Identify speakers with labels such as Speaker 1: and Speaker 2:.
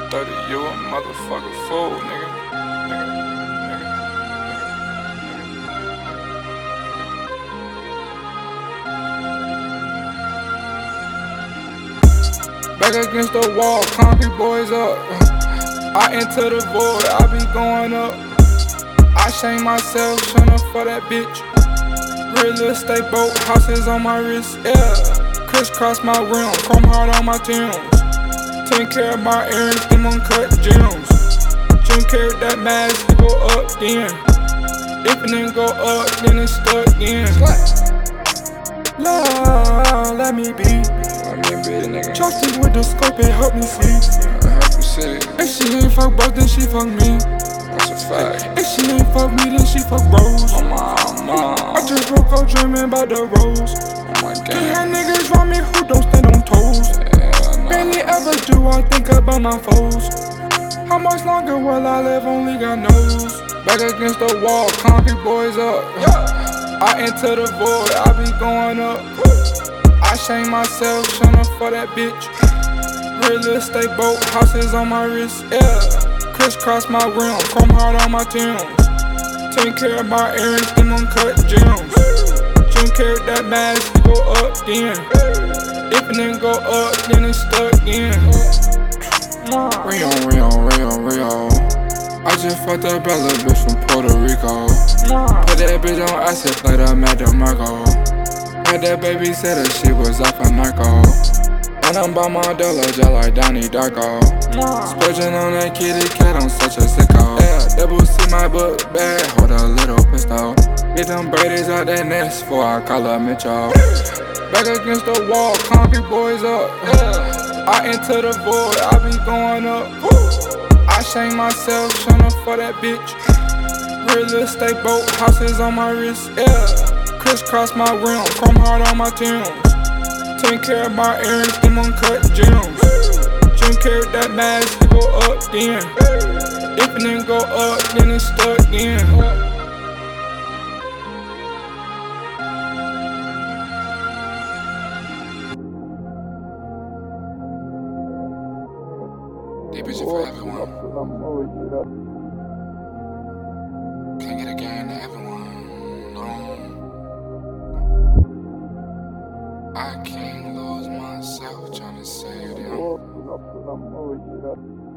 Speaker 1: 30, you a motherfucking fool, nigga. Back against the wall, concrete boys up. I enter the void, I be going up. I shame myself, tryna for that bitch. Real estate boat, houses on my wrist, yeah. Crisscross my rim, chrome heart on my Timbs. Take care of my errands, them uncut gems. Jim carried that mask, it go up then. If it didn't go up, then it's stuck in. Love, let me be. Trusted with the scope, it help me see. If she ain't fuck bros, then she fuck me. That's a fact.
Speaker 2: If she ain't fuck me, then she fuck bros.
Speaker 1: Oh my mom.
Speaker 2: I just woke up dreaming about the rose.
Speaker 1: Oh my
Speaker 2: Can't
Speaker 1: god.
Speaker 2: have niggas round me who don't stand on toes.
Speaker 1: Yeah,
Speaker 2: Barely ever do I think about my foes. How much longer will I live? Only God knows.
Speaker 1: Back against the wall, concrete boys up. I enter the void, I be going up. I shame myself, tryna for that bitch. Real estate boat, houses on my wrist, yeah. Crisscross my rim, chrome heart on my Timbs. Take care of my errands, them uncut gems. Jim carried that mask, it go up then. If it didn't go up, then it's stuck in.
Speaker 2: Rio.
Speaker 1: I just fucked a bad little bitch from Puerto Rico. Put that bitch on acid, played her Mac DeMarco. Had that baby said that she was off a narco. And I'm by my dollar just like Donnie Darko. Splurging on that kitty cat, I'm such a sicko. Yeah, double C my book bag, hold a little pistol. Get them Brady's out that nest before I call her Mitchell. Back against the wall, concrete boys up. I enter the void, I be going up. I shame myself, tryna for that bitch. Real estate boat, houses on my wrist, yeah. Crisscross my rim, chrome heart on my Timbs. Take care of my errands, them uncut gems. Jim carried that mask, it go up then. If it didn't go up, then it's stuck in. Deep is for everyone. Can't get a game to everyone. No. I can't lose myself trying to save them.